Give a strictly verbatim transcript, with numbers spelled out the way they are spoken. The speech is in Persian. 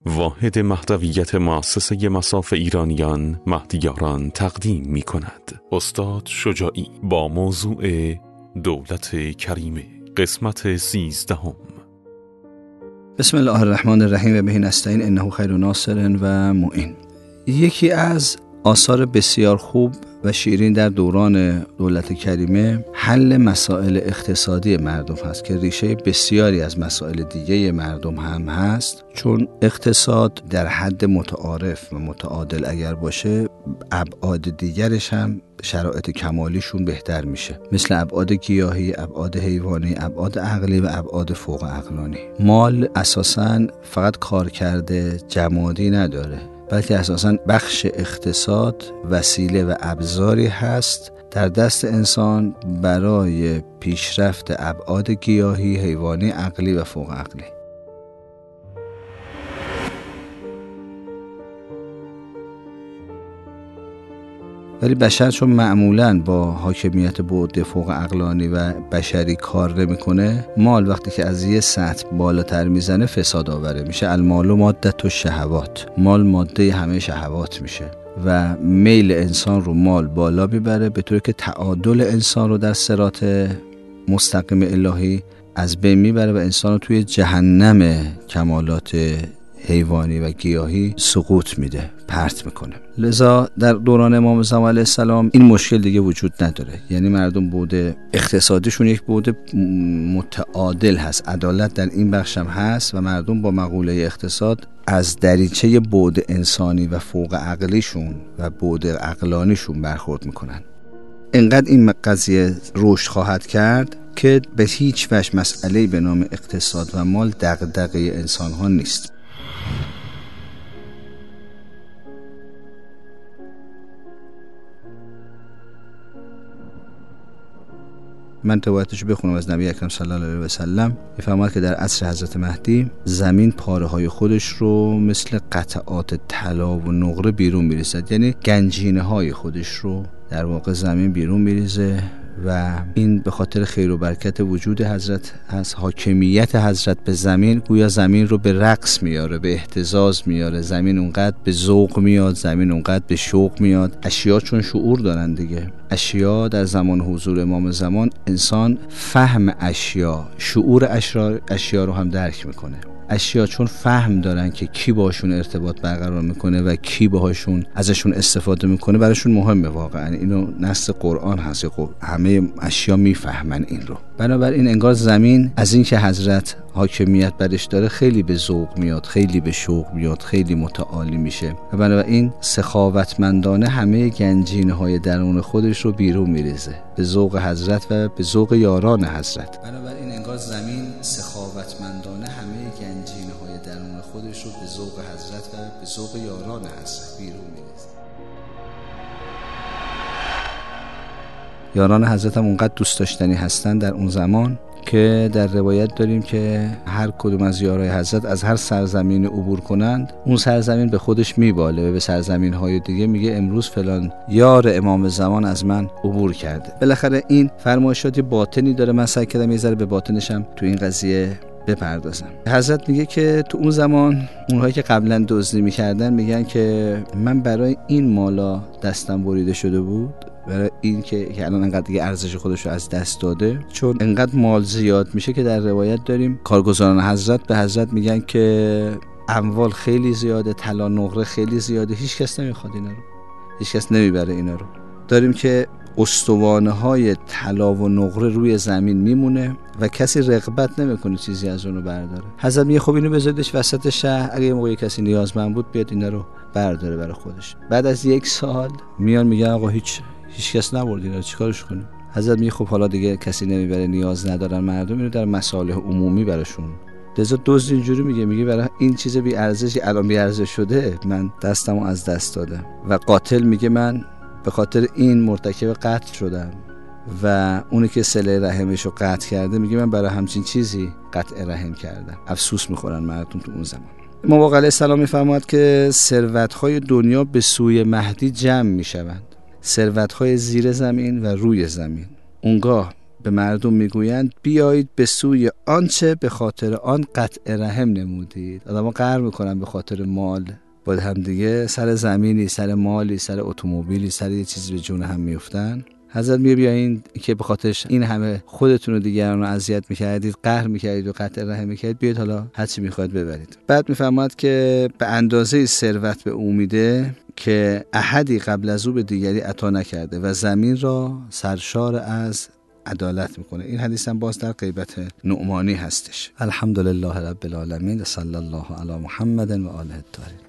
واحد مهدویت مؤسسه مصاف ایرانیان مهدیاران تقدیم می کند. استاد شجاعی با موضوع دولت کریمه، قسمت سیزدهم. بسم الله الرحمن الرحیم و به نستعین انه خیر ناصر و معین. یکی از آثار بسیار خوب و شیرین در دوران دولت کریمه حل مسائل اقتصادی مردم هست که ریشه بسیاری از مسائل دیگه مردم هم هست، چون اقتصاد در حد متعارف و متعادل اگر باشه ابعاد دیگرش هم شرایط کمالیشون بهتر میشه، مثل ابعاد گیاهی، ابعاد حیوانی، ابعاد عقلی و ابعاد فوق عقلانی. مال اساساً فقط کارکرد جمادی نداره، بلکه اساساً بخش اقتصاد وسیله و ابزاری هست در دست انسان برای پیشرفت ابعاد گیاهی، حیوانی، عقلی و فوق عقلی. ولی بشر چون معمولاً با حاکمیت بعد فوق عقلانی و بشری کار نمی‌کنه، مال وقتی که از یه سطح بالاتر میزنه فساد آوره میشه. المال مادة الشهوات، مال ماده همه شهوات میشه و میل انسان رو مال بالا میبره، به طوری که تعادل انسان رو در صراط مستقیم الهی از بین میبره و انسان رو توی جهنم کمالات حیوانی و گیاهی سقوط میده، پرت میکنه. لذا در دوران امام زمان علیه السلام این مشکل دیگه وجود نداره، یعنی مردم بود اقتصادیشون یک بود متعادل هست، عدالت در این بخش هم هست و مردم با مقوله اقتصاد از دریچه بعد انسانی و فوق عقلیشون و بعد عقلانیشون برخورد میکنن. انقدر این قضیه رشد خواهد کرد که به هیچ وجه مسئله به نام اقتصاد و مال دغدغه انسان ها نیست. من روایتشو بخونم از نبی اکرم صلی الله علیه و سلم. میفرماد که در عصر حضرت مهدی زمین پاره های خودش رو مثل قطعات طلا و نقره بیرون میریزد، یعنی گنجینه های خودش رو در واقع زمین بیرون میریزه و این به خاطر خیر و برکت وجود حضرت هست. حاکمیت حضرت به زمین گویا زمین رو به رقص میاره، به اهتزاز میاره، زمین اونقدر به ذوق میاد، زمین اونقدر به شوق میاد. اشیا چون شعور دارن دیگه، اشیا در زمان حضور امام زمان انسان فهم اشیا، شعور اشیا, اشیا رو هم درک میکنه. اشیا چون فهم دارن که کی باشون ارتباط برقرار میکنه و کی باهاشون ازشون استفاده میکنه، براشون مهمه. واقعا اینو نص قرآن هست، همه اشیا میفهمن این رو. بنابراین انگار زمین از این که حضرت حاکمیت برش داره خیلی به ذوق میاد، خیلی به شوق میاد، خیلی متعالی میشه و بنابراین سخاوتمندانه همه گنجینه های درون خودش رو بیرون میریزه به ذوق حضرت و به ذوق یاران حضرت. بنابراین انگار زمین سخاوتمندانه همه گنجینه های درون خودش رو به ذوق حضرت و به ذوق یاران حضرت بیرون میریزه. یاران حضرت هم اونقدر دوست داشتنی هستن در اون زمان که در روایت داریم که هر کدوم از یارای حضرت از هر سرزمین عبور کنند، اون سرزمین به خودش میباله و به سرزمین های دیگه میگه امروز فلان یار امام زمان از من عبور کرده. بالاخره این فرمایشات باطنی داره. من سعی کردم یه ذره به باطنشم تو این قضیه بپردازم. حضرت میگه که تو اون زمان اونهایی که قبلا دزدی میکردن میگن که من برای این مالا دستم بریده شده بود، برای این که, که الان انقدر دیگه ارزش خودش رو از دست داده، چون انقدر مال زیاد میشه که در روایت داریم کارگزاران حضرت به حضرت میگن که اموال خیلی زیاده، طلا نقره خیلی زیاده، هیچ کس نمیخواد اینا رو، هیچ کس نمیبره اینا رو. داریم که استوانه های طلا و نقره روی زمین میمونه و کسی رغبت نمیکنه چیزی از اونو برداره. حضرت میگه خب اینو بذاریدش وسط شهر، اگه موقعی کسی نیازمند بود بیاد اینا رو برداره برای خودش. بعد از یک سال میان میگن آقا هیچ هیچ کس نبرد اینا رو، چیکارش کنیم؟ حضرت میگه خب حالا دیگه کسی نمیبره، نیاز ندارن مردم، اینو در مصالح عمومی براشون. لذا دزد اینجوری میگه میگه برای این چیز بی ارزشی الان بی ارزش شده، من دستمو از دست دادم. و قاتل میگه من به خاطر این مرتکب قتل شدم و اونی که صله رحمشو قطع کرده میگه من برای همچین چیزی قطع رحم کردم. افسوس میخورن مردم تو اون زمان. امام علیه السلام میفرماد که ثروت‌های دنیا به سوی مهدی جمع میشوند، ثروت‌های زیر زمین و روی زمین. اونگاه به مردم میگویند بیایید به سوی آنچه به خاطر آن قطع رحم نمودید. آدم‌ها قهر میکنن به خاطر مال، باید هم دیگه سر زمینی، سر مالی، سر اتومبیلی، سر یه چیزی به جون هم میافتن. حضرت میگه بیاین که به خاطرش این همه خودتون و دیگران رو اذیت میکردید، قهر میکردید و قطع رحم میکردید، بیاید حالا هر چی میخواید ببرید. بعد میفرماد که به اندازه ثروت به او میده که احدی قبل از او به دیگری عطا نکرده و زمین را سرشار از عدالت میکنه. این حدیث هم باز در غیبت نعمانی هستش. الحمدلله رب العالمین، صلی الله علی محمد و آله الطاهرین.